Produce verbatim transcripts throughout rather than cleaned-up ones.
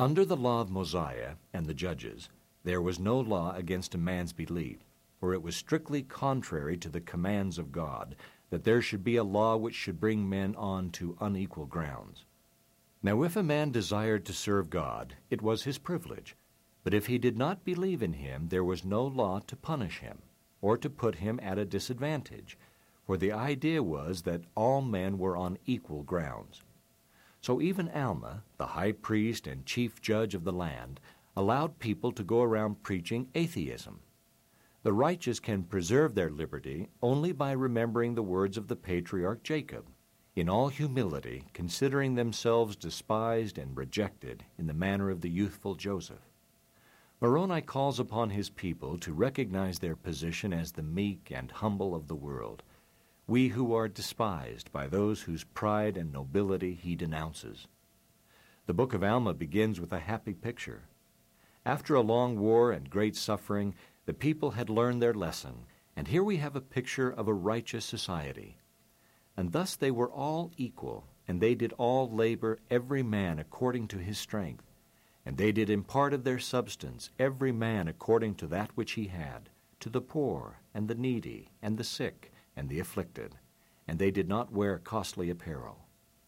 Under the law of Mosiah and the judges, there was no law against a man's belief, for it was strictly contrary to the commands of God that there should be a law which should bring men on to unequal grounds. Now if a man desired to serve God, it was his privilege, but if he did not believe in him, there was no law to punish him, or to put him at a disadvantage, for the idea was that all men were on equal grounds. So even Alma, the high priest and chief judge of the land, allowed people to go around preaching atheism. The righteous can preserve their liberty only by remembering the words of the patriarch Jacob, in all humility considering themselves despised and rejected in the manner of the youthful Joseph. Moroni calls upon his people to recognize their position as the meek and humble of the world, we who are despised by those whose pride and nobility he denounces. The book of Alma begins with a happy picture. After a long war and great suffering, the people had learned their lesson, and here we have a picture of a righteous society. And thus they were all equal, and they did all labor, every man according to his strength. And they did impart of their substance, every man according to that which he had, to the poor, and the needy, and the sick, and the afflicted. And they did not wear costly apparel.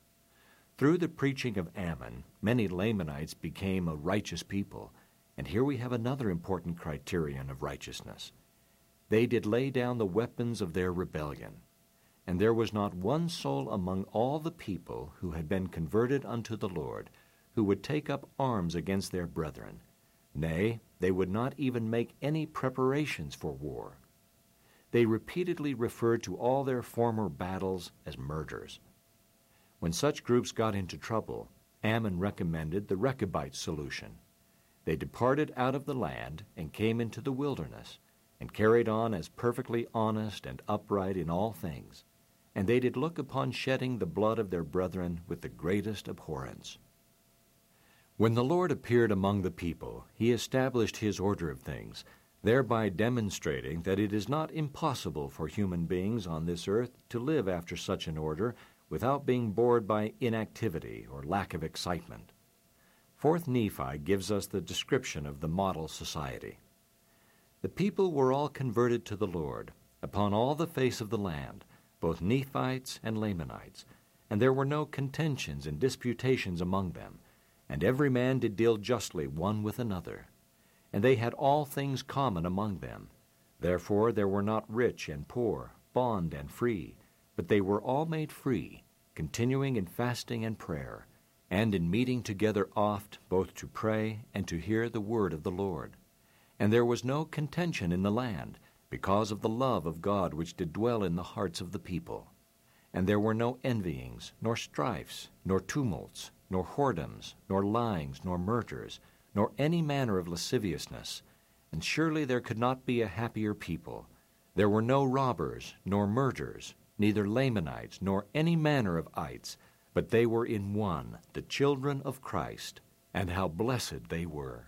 Through the preaching of Ammon, many Lamanites became a righteous people, and here we have another important criterion of righteousness. They did lay down the weapons of their rebellion, and there was not one soul among all the people who had been converted unto the Lord who would take up arms against their brethren. Nay, they would not even make any preparations for war. They repeatedly referred to all their former battles as murders. When such groups got into trouble, Ammon recommended the Rechabite solution. They departed out of the land and came into the wilderness, and carried on as perfectly honest and upright in all things. And they did look upon shedding the blood of their brethren with the greatest abhorrence. When the Lord appeared among the people, he established his order of things, thereby demonstrating that it is not impossible for human beings on this earth to live after such an order without being bored by inactivity or lack of excitement. Fourth Nephi gives us the description of the model society. The people were all converted to the Lord, upon all the face of the land, both Nephites and Lamanites, and there were no contentions and disputations among them, and every man did deal justly one with another. And they had all things common among them. Therefore there were not rich and poor, bond and free, but they were all made free, continuing in fasting and prayer, and in meeting together oft, both to pray and to hear the word of the Lord. And there was no contention in the land, because of the love of God which did dwell in the hearts of the people. And there were no envyings, nor strifes, nor tumults, nor whoredoms, nor lyings, nor murders, nor any manner of lasciviousness. And surely there could not be a happier people. There were no robbers, nor murderers, neither Lamanites, nor any manner of ites, but they were in one, the children of Christ, and how blessed they were.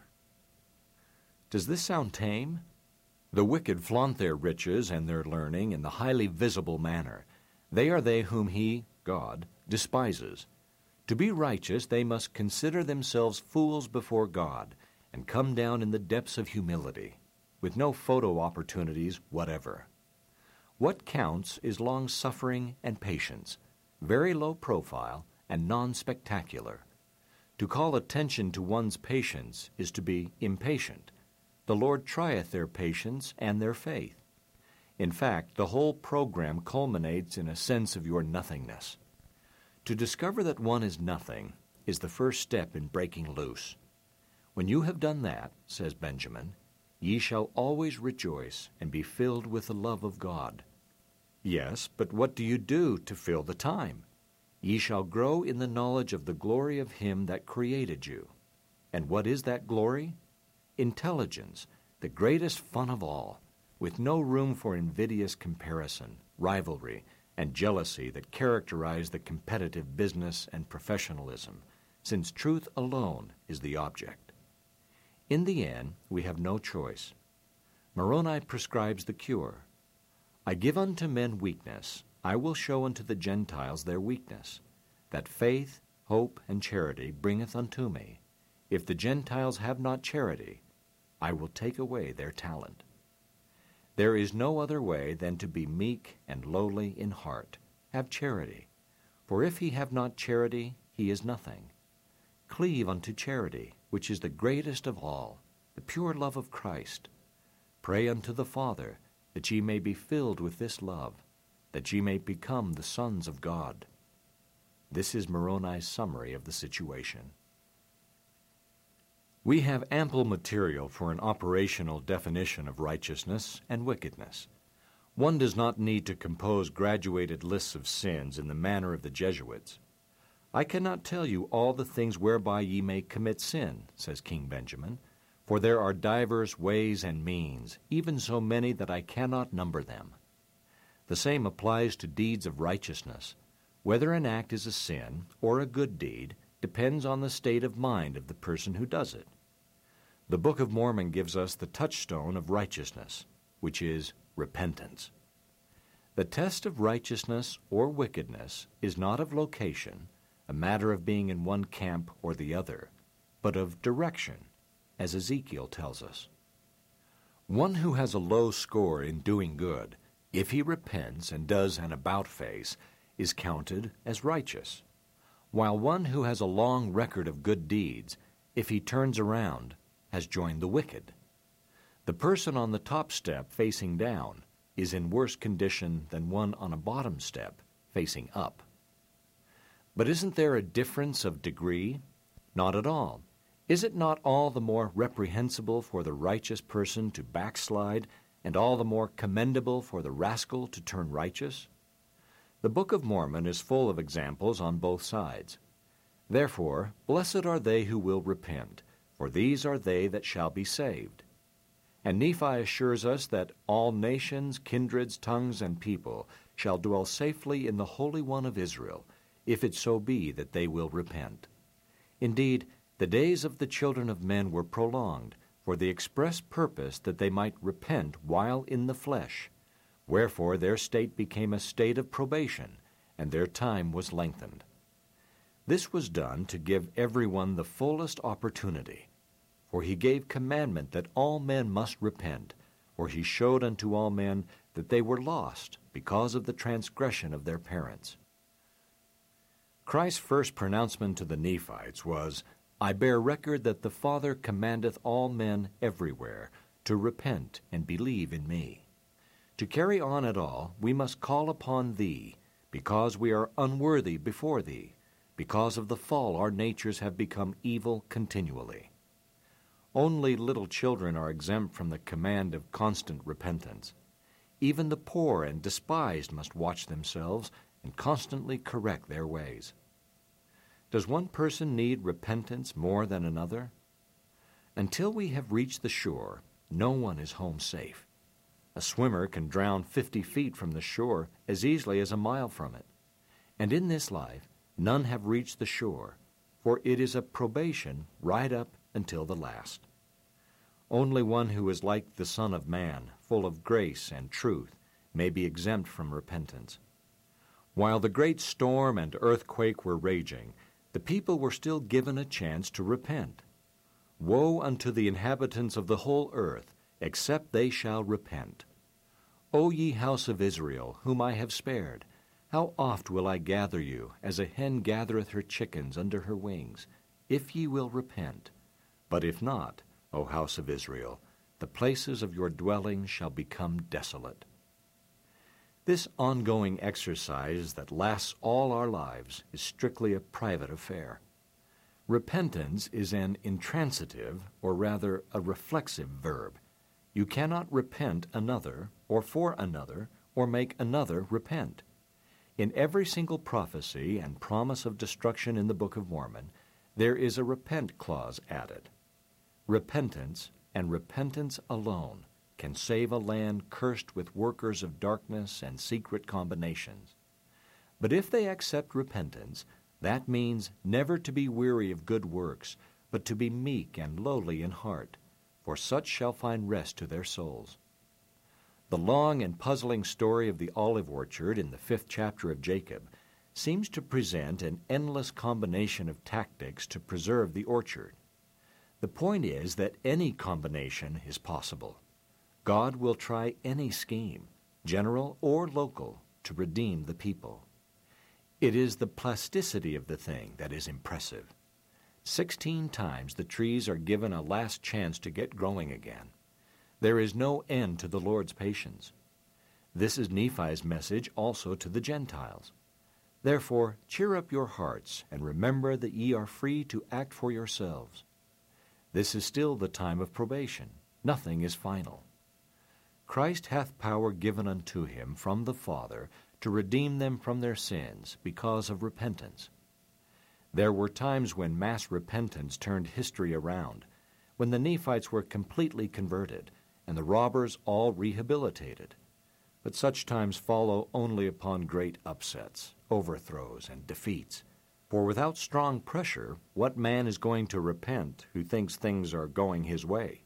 Does this sound tame? The wicked flaunt their riches and their learning in the highly visible manner. They are they whom he, God, despises. To be righteous, they must consider themselves fools before God and come down in the depths of humility, with no photo opportunities whatever. What counts is long-suffering and patience, very low profile and non-spectacular. To call attention to one's patience is to be impatient. The Lord trieth their patience and their faith. In fact, the whole program culminates in a sense of your nothingness. To discover that one is nothing is the first step in breaking loose. When you have done that, says Benjamin, ye shall always rejoice and be filled with the love of God. Yes, but what do you do to fill the time? Ye shall grow in the knowledge of the glory of him that created you. And what is that glory? Intelligence, the greatest fun of all, with no room for invidious comparison, rivalry, and jealousy that characterize the competitive business and professionalism, since truth alone is the object. In the end, we have no choice. Moroni prescribes the cure. I give unto men weakness, I will show unto the Gentiles their weakness, that faith, hope, and charity bringeth unto me. If the Gentiles have not charity, I will take away their talent. There is no other way than to be meek and lowly in heart. Have charity. For if he have not charity, he is nothing. Cleave unto charity, which is the greatest of all, the pure love of Christ. Pray unto the Father, that ye may be filled with this love, that ye may become the sons of God. This is Moroni's summary of the situation. We have ample material for an operational definition of righteousness and wickedness. One does not need to compose graduated lists of sins in the manner of the Jesuits. I cannot tell you all the things whereby ye may commit sin, says King Benjamin, for there are divers ways and means, even so many that I cannot number them. The same applies to deeds of righteousness. Whether an act is a sin or a good deed depends on the state of mind of the person who does it. The Book of Mormon gives us the touchstone of righteousness, which is repentance. The test of righteousness or wickedness is not of location, a matter of being in one camp or the other, but of direction, as Ezekiel tells us. One who has a low score in doing good, if he repents and does an about-face, is counted as righteous, while one who has a long record of good deeds, if he turns around, has joined the wicked. The person on the top step facing down is in worse condition than one on a bottom step facing up. But isn't there a difference of degree? Not at all. Is it not all the more reprehensible for the righteous person to backslide, and all the more commendable for the rascal to turn righteous? The Book of Mormon is full of examples on both sides. Therefore, blessed are they who will repent, for these are they that shall be saved. And Nephi assures us that all nations, kindreds, tongues, and people shall dwell safely in the Holy One of Israel, if it so be that they will repent. Indeed, the days of the children of men were prolonged, for the express purpose that they might repent while in the flesh. Wherefore their state became a state of probation, and their time was lengthened. This was done to give everyone the fullest opportunity. For he gave commandment that all men must repent, for he showed unto all men that they were lost because of the transgression of their parents. Christ's first pronouncement to the Nephites was, I bear record that the Father commandeth all men everywhere to repent and believe in me. To carry on at all, we must call upon thee, because we are unworthy before thee. Because of the fall, our natures have become evil continually. Only little children are exempt from the command of constant repentance. Even the poor and despised must watch themselves and constantly correct their ways. Does one person need repentance more than another? Until we have reached the shore, no one is home safe. A swimmer can drown fifty feet from the shore as easily as a mile from it. And in this life, none have reached the shore, for it is a probation right up until the last. Only one who is like the Son of Man, full of grace and truth, may be exempt from repentance. While the great storm and earthquake were raging, the people were still given a chance to repent. Woe unto the inhabitants of the whole earth, except they shall repent. O ye house of Israel, whom I have spared, how oft will I gather you, as a hen gathereth her chickens under her wings, if ye will repent? But if not, O house of Israel, the places of your dwelling shall become desolate. This ongoing exercise that lasts all our lives is strictly a private affair. Repentance is an intransitive, or rather a reflexive verb. You cannot repent another, or for another, or make another repent. In every single prophecy and promise of destruction in the Book of Mormon, there is a repent clause added. Repentance, and repentance alone, can save a land cursed with workers of darkness and secret combinations. But if they accept repentance, that means never to be weary of good works, but to be meek and lowly in heart, for such shall find rest to their souls. The long and puzzling story of the olive orchard in the fifth chapter of Jacob seems to present an endless combination of tactics to preserve the orchard. The point is that any combination is possible. God will try any scheme, general or local, to redeem the people. It is the plasticity of the thing that is impressive. Sixteen times the trees are given a last chance to get growing again. There is no end to the Lord's patience. This is Nephi's message also to the Gentiles. Therefore, cheer up your hearts, and remember that ye are free to act for yourselves. This is still the time of probation. Nothing is final. Christ hath power given unto him from the Father to redeem them from their sins because of repentance. There were times when mass repentance turned history around, when the Nephites were completely converted and the robbers all rehabilitated. But such times follow only upon great upsets, overthrows, and defeats. For without strong pressure, what man is going to repent who thinks things are going his way?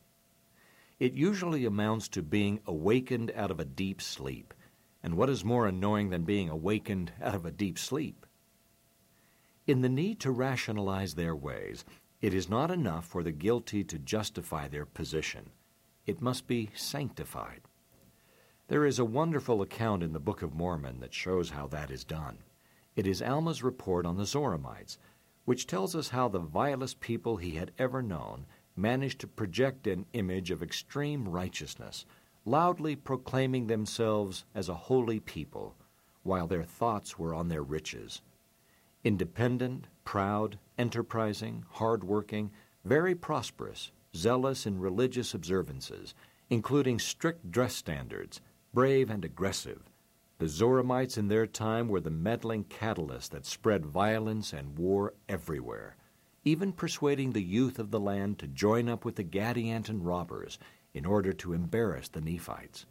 It usually amounts to being awakened out of a deep sleep. And what is more annoying than being awakened out of a deep sleep? In the need to rationalize their ways, it is not enough for the guilty to justify their position. It must be sanctified. There is a wonderful account in the Book of Mormon that shows how that is done. It is Alma's report on the Zoramites, which tells us how the vilest people he had ever known managed to project an image of extreme righteousness, loudly proclaiming themselves as a holy people, while their thoughts were on their riches. Independent, proud, enterprising, hard-working, very prosperous, zealous in religious observances, including strict dress standards, brave and aggressive, the Zoramites in their time were the meddling catalyst that spread violence and war everywhere, even persuading the youth of the land to join up with the Gadianton robbers in order to embarrass the Nephites.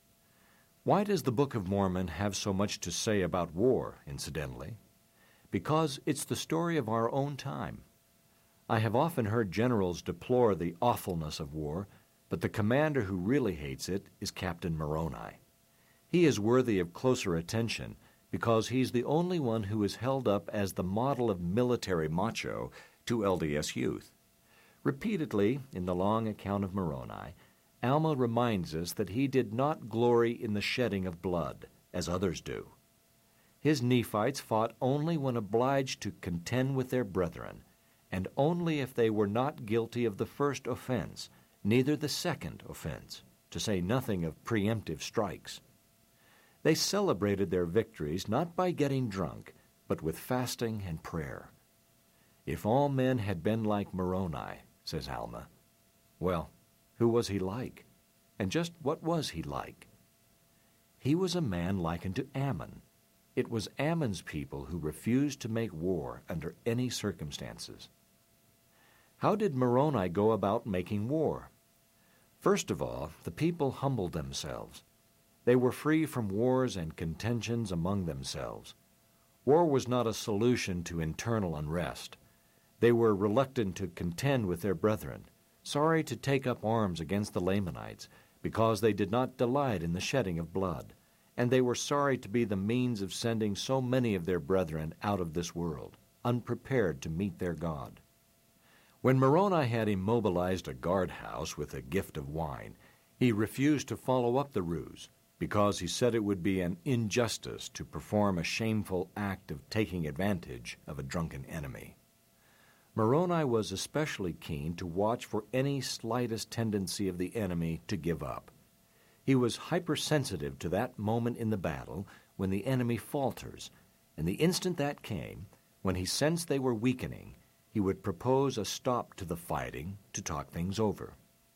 Why does the Book of Mormon have so much to say about war, incidentally? Because it's the story of our own time. I have often heard generals deplore the awfulness of war, but the commander who really hates it is Captain Moroni. He is worthy of closer attention because he's the only one who is held up as the model of military macho to L D S youth. Repeatedly, in the long account of Moroni, Alma reminds us that he did not glory in the shedding of blood, as others do. His Nephites fought only when obliged to contend with their brethren, and only if they were not guilty of the first offense, neither the second offense, to say nothing of preemptive strikes. They celebrated their victories not by getting drunk, but with fasting and prayer. If all men had been like Moroni, says Alma, well, who was he like? And just what was he like? He was a man likened to Ammon. It was Ammon's people who refused to make war under any circumstances. How did Moroni go about making war? First of all, the people humbled themselves. They were free from wars and contentions among themselves. War was not a solution to internal unrest. They were reluctant to contend with their brethren, sorry to take up arms against the Lamanites, because they did not delight in the shedding of blood, and they were sorry to be the means of sending so many of their brethren out of this world, unprepared to meet their God. When Moroni had immobilized a guardhouse with a gift of wine, he refused to follow up the ruse, because he said it would be an injustice to perform a shameful act of taking advantage of a drunken enemy. Moroni was especially keen to watch for any slightest tendency of the enemy to give up. He was hypersensitive to that moment in the battle when the enemy falters, and the instant that came, when he sensed they were weakening, he would propose a stop to the fighting to talk things over.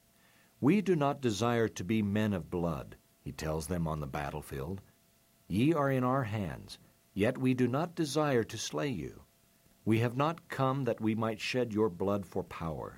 We do not desire to be men of blood, he tells them on the battlefield. Ye are in our hands, yet we do not desire to slay you. We have not come that we might shed your blood for power.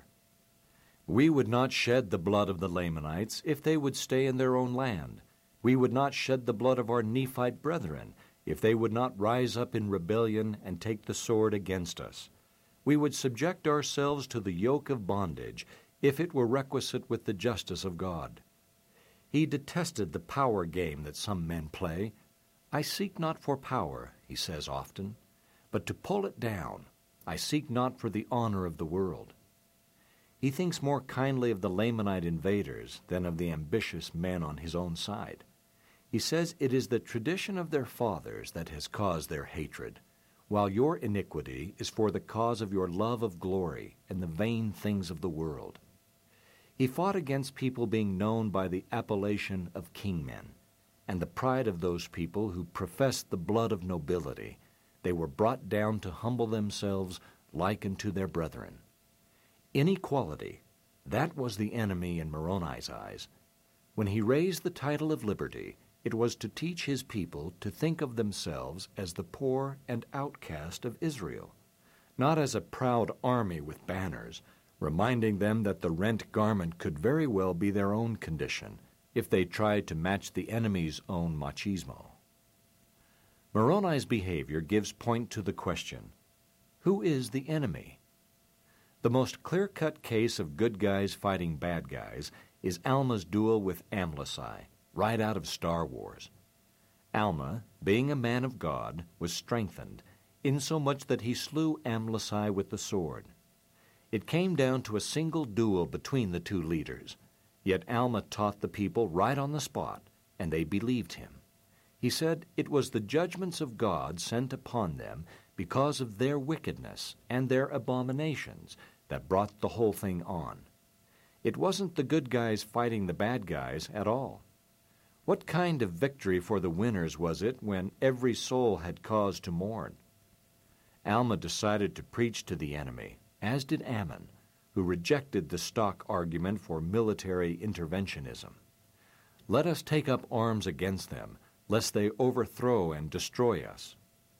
We would not shed the blood of the Lamanites if they would stay in their own land. We would not shed the blood of our Nephite brethren if they would not rise up in rebellion and take the sword against us. We would subject ourselves to the yoke of bondage if it were requisite with the justice of God. He detested the power game that some men play. I seek not for power, he says often, but to pull it down. I seek not for the honor of the world. He thinks more kindly of the Lamanite invaders than of the ambitious men on his own side. He says it is the tradition of their fathers that has caused their hatred, while your iniquity is for the cause of your love of glory and the vain things of the world. He fought against people being known by the appellation of kingmen, and the pride of those people who professed the blood of nobility. They were brought down to humble themselves like unto their brethren. Inequality, that was the enemy in Moroni's eyes. When he raised the title of liberty, it was to teach his people to think of themselves as the poor and outcast of Israel, not as a proud army with banners, reminding them that the rent garment could very well be their own condition if they tried to match the enemy's own machismo. Moroni's behavior gives point to the question, who is the enemy? The most clear-cut case of good guys fighting bad guys is Alma's duel with Amlici, right out of Star Wars. Alma, being a man of God, was strengthened, insomuch that he slew Amlici with the sword. It came down to a single duel between the two leaders, yet Alma taught the people right on the spot, and they believed him. He said it was the judgments of God sent upon them because of their wickedness and their abominations that brought the whole thing on. It wasn't the good guys fighting the bad guys at all. What kind of victory for the winners was it when every soul had cause to mourn? Alma decided to preach to the enemy, as did Ammon, who rejected the stock argument for military interventionism. Let us take up arms against them, lest they overthrow and destroy us.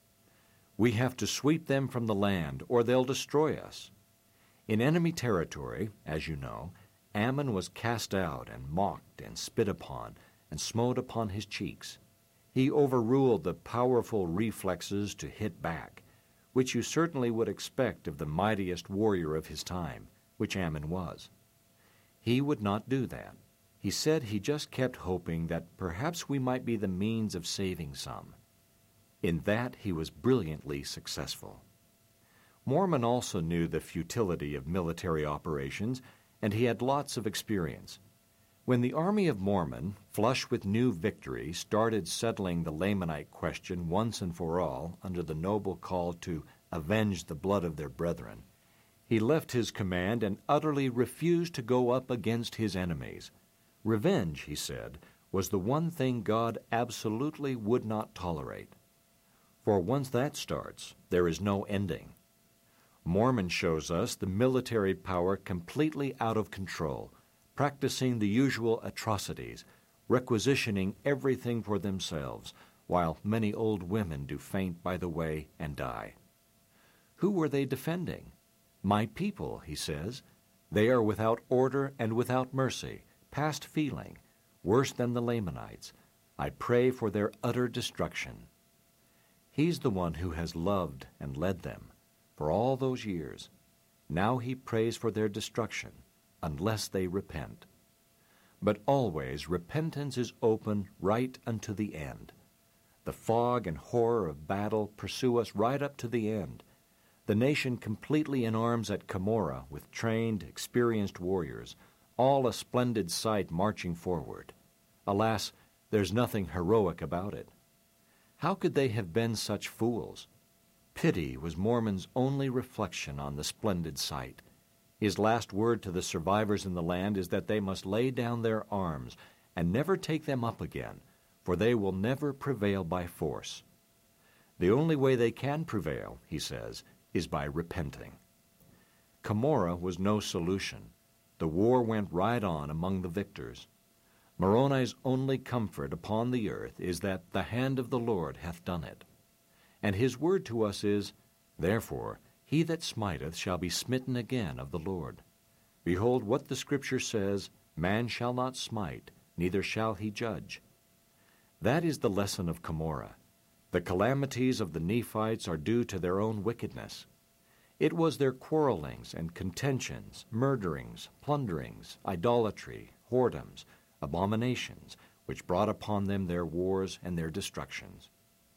We have to sweep them from the land, or they'll destroy us. In enemy territory, as you know, Ammon was cast out and mocked and spit upon and smote upon his cheeks. He overruled the powerful reflexes to hit back, which you certainly would expect of the mightiest warrior of his time, which Ammon was. He would not do that. He said he just kept hoping that perhaps we might be the means of saving some. In that he was brilliantly successful. Mormon also knew the futility of military operations, and he had lots of experience. When the army of Mormon, flush with new victory, started settling the Lamanite question once and for all under the noble call to avenge the blood of their brethren, he left his command and utterly refused to go up against his enemies. Revenge, he said, was the one thing God absolutely would not tolerate. For once that starts, there is no ending. Mormon shows us the military power completely out of control, practicing the usual atrocities, requisitioning everything for themselves, while many old women do faint by the way and die. Who were they defending? My people, he says. They are without order and without mercy, past feeling, worse than the Lamanites. I pray for their utter destruction. He's the one who has loved and led them for all those years. Now he prays for their destruction, unless they repent. But always repentance is open right unto the end. The fog and horror of battle pursue us right up to the end. The nation completely in arms at Cumorah with trained, experienced warriors, all a splendid sight marching forward. Alas, there's nothing heroic about it. How could they have been such fools? Pity was Mormon's only reflection on the splendid sight. His last word to the survivors in the land is that they must lay down their arms and never take them up again, for they will never prevail by force. The only way they can prevail, he says, is by repenting. Cumorah was no solution. The war went right on among the victors. Moroni's only comfort upon the earth is that the hand of the Lord hath done it. And his word to us is, Therefore, he that smiteth shall be smitten again of the Lord. Behold, what the Scripture says, Man shall not smite, neither shall he judge. That is the lesson of Cumorah. The calamities of the Nephites are due to their own wickedness. It was their quarrelings and contentions, murderings, plunderings, idolatry, whoredoms, abominations, which brought upon them their wars and their destructions.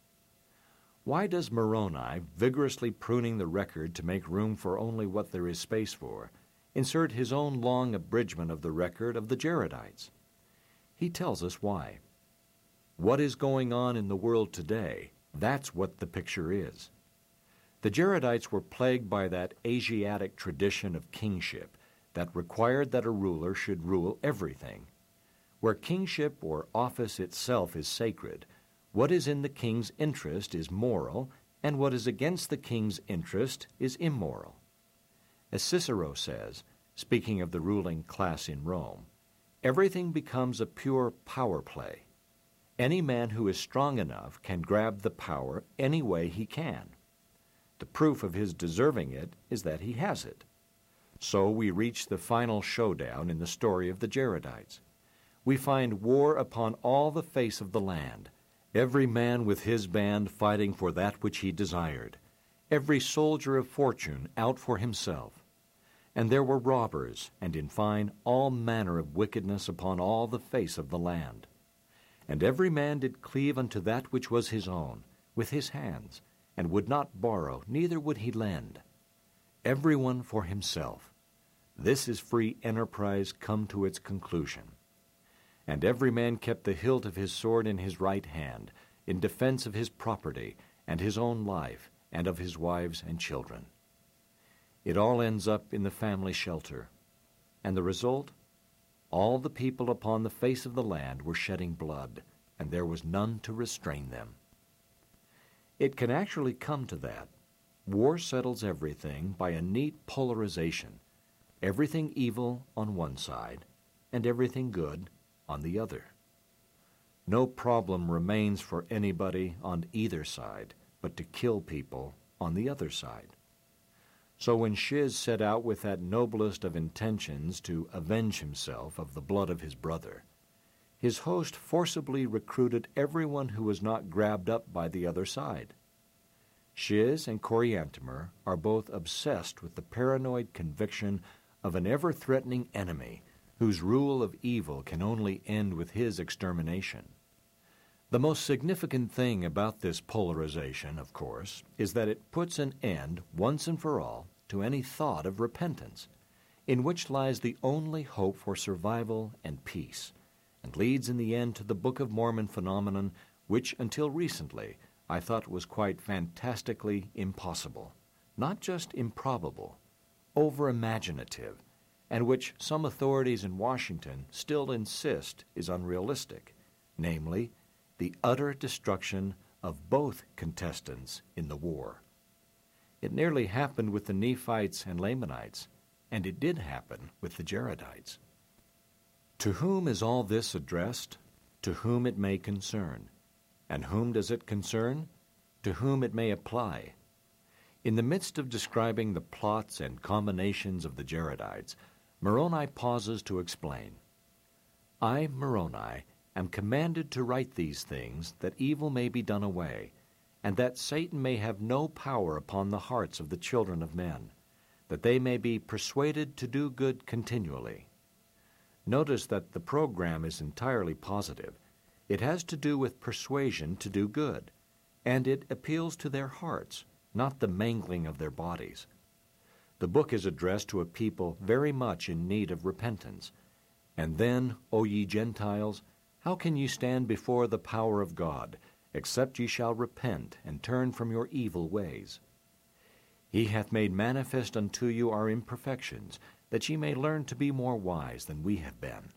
Why does Moroni, vigorously pruning the record to make room for only what there is space for, insert his own long abridgment of the record of the Jaredites. He tells us why. What is going on in the world today, that's what the picture is. The Jaredites were plagued by that Asiatic tradition of kingship that required that a ruler should rule everything. Where kingship or office itself is sacred, what is in the king's interest is moral, and what is against the king's interest is immoral. As Cicero says, speaking of the ruling class in Rome, everything becomes a pure power play. Any man who is strong enough can grab the power any way he can. The proof of his deserving it is that he has it. So we reach the final showdown in the story of the Jaredites. We find war upon all the face of the land, every man with his band fighting for that which he desired, every soldier of fortune out for himself. And there were robbers, and in fine all manner of wickedness upon all the face of the land. And every man did cleave unto that which was his own, with his hands, and would not borrow, neither would he lend. Every one for himself. This is free enterprise come to its conclusion. And every man kept the hilt of his sword in his right hand, in defense of his property, and his own life, and of his wives and children. It all ends up in the family shelter. And the result? All the people upon the face of the land were shedding blood, and there was none to restrain them. It can actually come to that. War settles everything by a neat polarization, everything evil on one side, and everything good on the other. No problem remains for anybody on either side but to kill people on the other side. So when Shiz set out with that noblest of intentions to avenge himself of the blood of his brother, his host forcibly recruited everyone who was not grabbed up by the other side. Shiz and Coriantumr are both obsessed with the paranoid conviction of an ever-threatening enemy whose rule of evil can only end with his extermination. The most significant thing about this polarization, of course, is that it puts an end, once and for all, to any thought of repentance, in which lies the only hope for survival and peace, and leads in the end to the Book of Mormon phenomenon, which until recently I thought was quite fantastically impossible, not just improbable, over-imaginative, and which some authorities in Washington still insist is unrealistic, namely, the utter destruction of both contestants in the war. It nearly happened with the Nephites and Lamanites, and it did happen with the Jaredites. To whom is all this addressed? To whom it may concern. And whom does it concern? To whom it may apply. In the midst of describing the plots and combinations of the Jaredites, Moroni pauses to explain. I, Moroni, am commanded to write these things, that evil may be done away, and that Satan may have no power upon the hearts of the children of men, that they may be persuaded to do good continually. Notice that the program is entirely positive. It has to do with persuasion to do good, and it appeals to their hearts, not the mangling of their bodies. The book is addressed to a people very much in need of repentance. And then, O ye Gentiles, how can ye stand before the power of God, except ye shall repent and turn from your evil ways? He hath made manifest unto you our imperfections, that ye may learn to be more wise than we have been.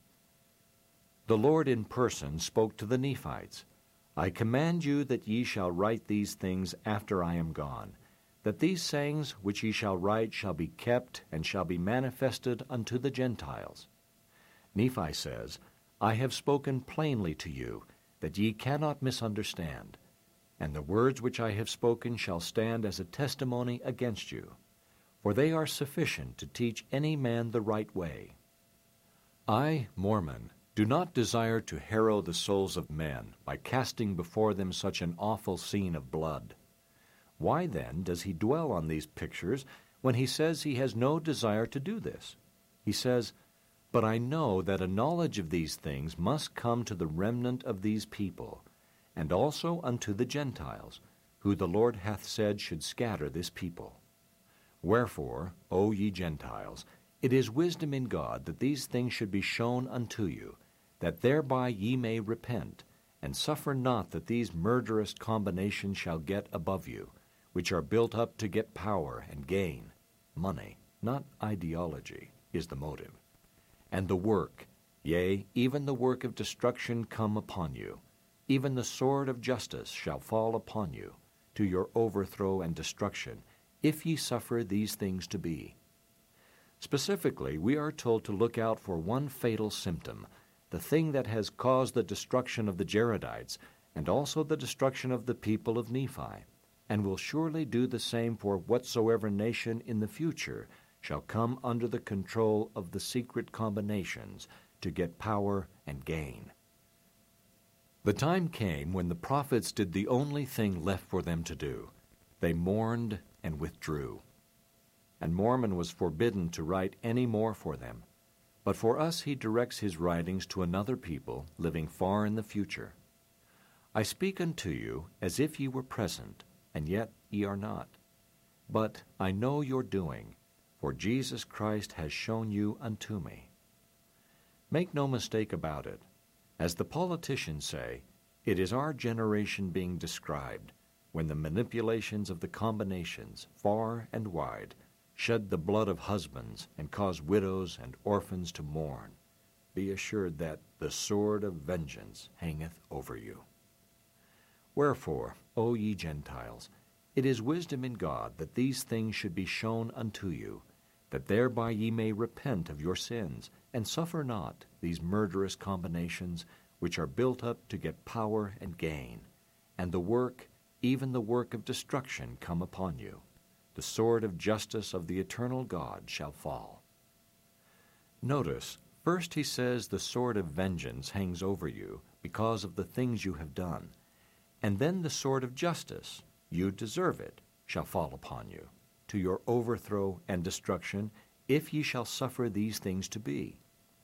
The Lord in person spoke to the Nephites, I command you that ye shall write these things after I am gone, that these sayings which ye shall write shall be kept and shall be manifested unto the Gentiles. Nephi says, I have spoken plainly to you, that ye cannot misunderstand, and the words which I have spoken shall stand as a testimony against you, for they are sufficient to teach any man the right way. I, Mormon, do not desire to harrow the souls of men by casting before them such an awful scene of blood. Why, then, does he dwell on these pictures when he says he has no desire to do this? He says, But I know that a knowledge of these things must come to the remnant of these people, and also unto the Gentiles, who the Lord hath said should scatter this people. Wherefore, O ye Gentiles, It is wisdom in God that these things should be shown unto you, that thereby ye may repent, and suffer not that these murderous combinations shall get above you, which are built up to get power and gain. Money, not ideology, is the motive. And the work, yea, even the work of destruction come upon you. Even the sword of justice shall fall upon you, to your overthrow and destruction, if ye suffer these things to be. Specifically, we are told to look out for one fatal symptom, the thing that has caused the destruction of the Jaredites, and also the destruction of the people of Nephi, and will surely do the same for whatsoever nation in the future shall come under the control of the secret combinations to get power and gain. The time came when the prophets did the only thing left for them to do. They mourned and withdrew. And Mormon was forbidden to write any more for them. But for us he directs his writings to another people living far in the future. I speak unto you as if ye were present, and yet ye are not. But I know your doing, for Jesus Christ has shown you unto me. Make no mistake about it. As the politicians say, it is our generation being described, when the manipulations of the combinations, far and wide, shed the blood of husbands and cause widows and orphans to mourn. Be assured that the sword of vengeance hangeth over you. Wherefore, O ye Gentiles, it is wisdom in God that these things should be shown unto you, that thereby ye may repent of your sins, and suffer not these murderous combinations, which are built up to get power and gain, and the work, even the work of destruction, come upon you. The sword of justice of the eternal God shall fall. Notice, first he says the sword of vengeance hangs over you because of the things you have done, and then the sword of justice, you deserve it, shall fall upon you, to your overthrow and destruction, if ye shall suffer these things to be.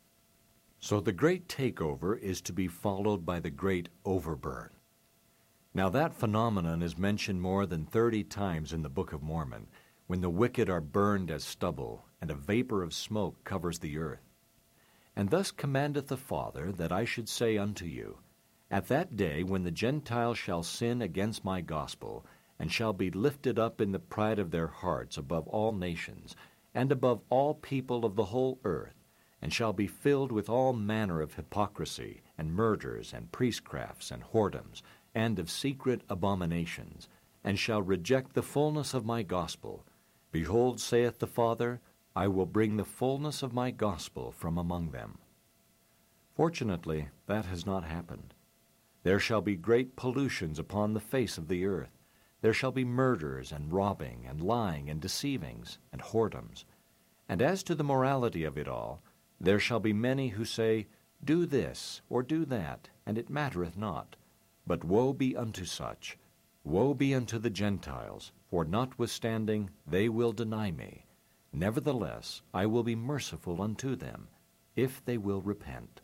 So the great takeover is to be followed by the great overburn. Now that phenomenon is mentioned more than thirty times in the Book of Mormon, when the wicked are burned as stubble, and a vapor of smoke covers the earth. And thus commandeth the Father that I should say unto you, At that day when the Gentiles shall sin against my gospel, and shall be lifted up in the pride of their hearts above all nations, and above all people of the whole earth, and shall be filled with all manner of hypocrisy, and murders, and priestcrafts, and whoredoms, and of secret abominations, and shall reject the fullness of my gospel. Behold, saith the Father, I will bring the fullness of my gospel from among them. Fortunately, that has not happened. There shall be great pollutions upon the face of the earth. There shall be murders, and robbing, and lying, and deceivings, and whoredoms. And as to the morality of it all, there shall be many who say, Do this, or do that, and it mattereth not. But woe be unto such, woe be unto the Gentiles, for notwithstanding they will deny me. Nevertheless I will be merciful unto them, if they will repent.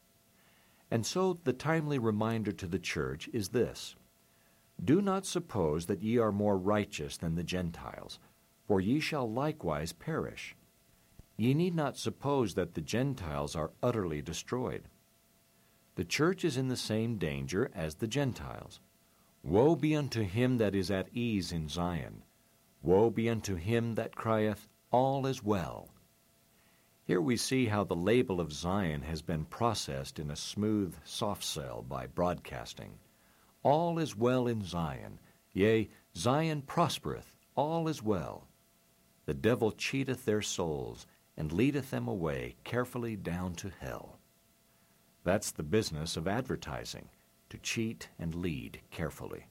And so the timely reminder to the church is this: Do not suppose that ye are more righteous than the Gentiles, for ye shall likewise perish. Ye need not suppose that the Gentiles are utterly destroyed. The church is in the same danger as the Gentiles. Woe be unto him that is at ease in Zion. Woe be unto him that crieth, All is well. Here we see how the label of Zion has been processed in a smooth soft cell by broadcasting. All is well in Zion. Yea, Zion prospereth, all is well. The devil cheateth their souls, and leadeth them away carefully down to hell. That's the business of advertising, to cheat and lead carefully.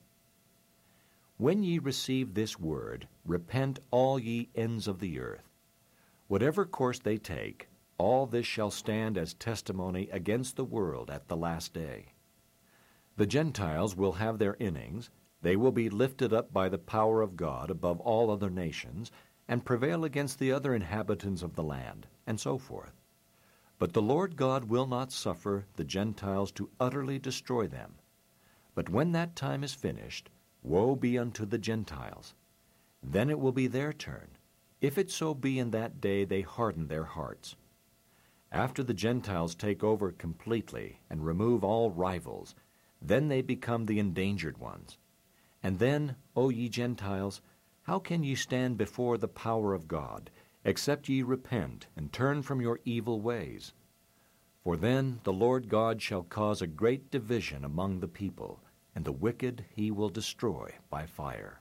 When ye receive this word, repent all ye ends of the earth. Whatever course they take, all this shall stand as testimony against the world at the last day. The Gentiles will have their innings, they will be lifted up by the power of God above all other nations, and prevail against the other inhabitants of the land, and so forth. But the Lord God will not suffer the Gentiles to utterly destroy them. But when that time is finished, woe be unto the Gentiles. Then it will be their turn. if it so be in that day they harden their hearts. After the Gentiles take over completely and remove all rivals, then they become the endangered ones. And then, O ye Gentiles, how can ye stand before the power of God, except ye repent and turn from your evil ways? For then the Lord God shall cause a great division among the people, and the wicked he will destroy by fire.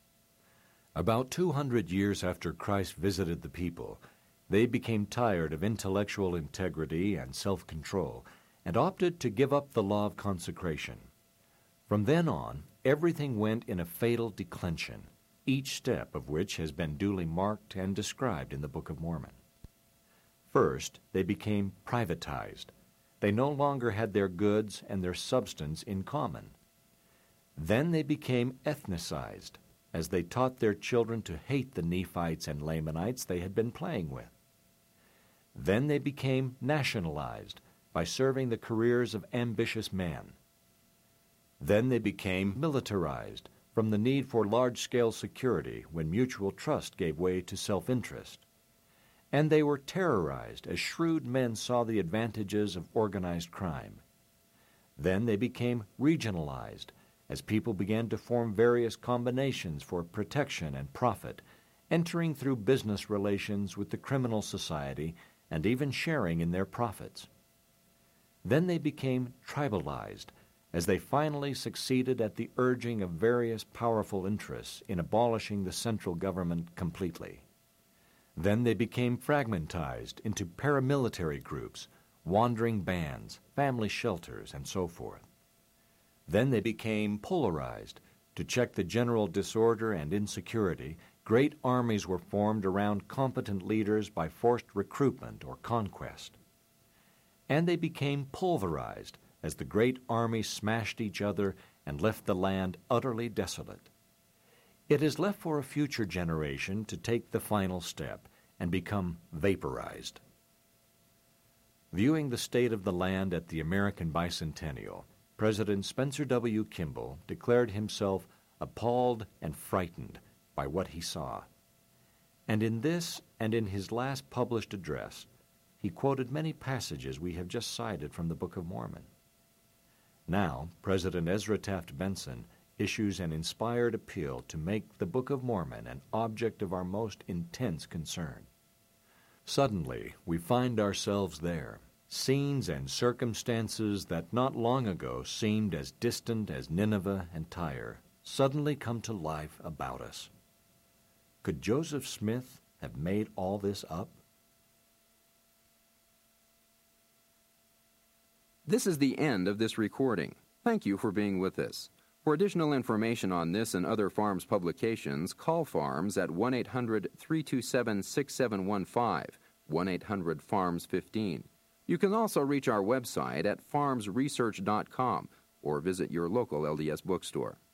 About two hundred years after Christ visited the people, they became tired of intellectual integrity and self-control, and opted to give up the law of consecration. From then on, everything went in a fatal declension, each step of which has been duly marked and described in the Book of Mormon. First, they became privatized. They no longer had their goods and their substance in common. Then they became ethnicized, as they taught their children to hate the Nephites and Lamanites they had been playing with. Then they became nationalized by serving the careers of ambitious men. Then they became militarized from the need for large-scale security when mutual trust gave way to self-interest. And they were terrorized as shrewd men saw the advantages of organized crime. Then they became regionalized as people began to form various combinations for protection and profit, entering through business relations with the criminal society and even sharing in their profits. Then they became tribalized as they finally succeeded at the urging of various powerful interests in abolishing the central government completely. Then they became fragmentized into paramilitary groups, wandering bands, family shelters, and so forth. Then they became polarized. To check the general disorder and insecurity, great armies were formed around competent leaders by forced recruitment or conquest. And they became pulverized as the great armies smashed each other and left the land utterly desolate. It is left for a future generation to take the final step and become vaporized. Viewing the state of the land at the American bicentennial, President Spencer W. Kimball declared himself appalled and frightened by what he saw. And in this and in his last published address, he quoted many passages we have just cited from the Book of Mormon. Now, President Ezra Taft Benson issues an inspired appeal to make the Book of Mormon an object of our most intense concern. Suddenly, we find ourselves there. Scenes and circumstances that not long ago seemed as distant as Nineveh and Tyre suddenly come to life about us. Could Joseph Smith have made all this up? This is the end of this recording. Thank you for being with us. For additional information on this and other Farms publications, call Farms at one eight hundred, three two seven, six seven one five, one eight hundred, farms fifteen. You can also reach our website at farms research dot com or visit your local L D S bookstore.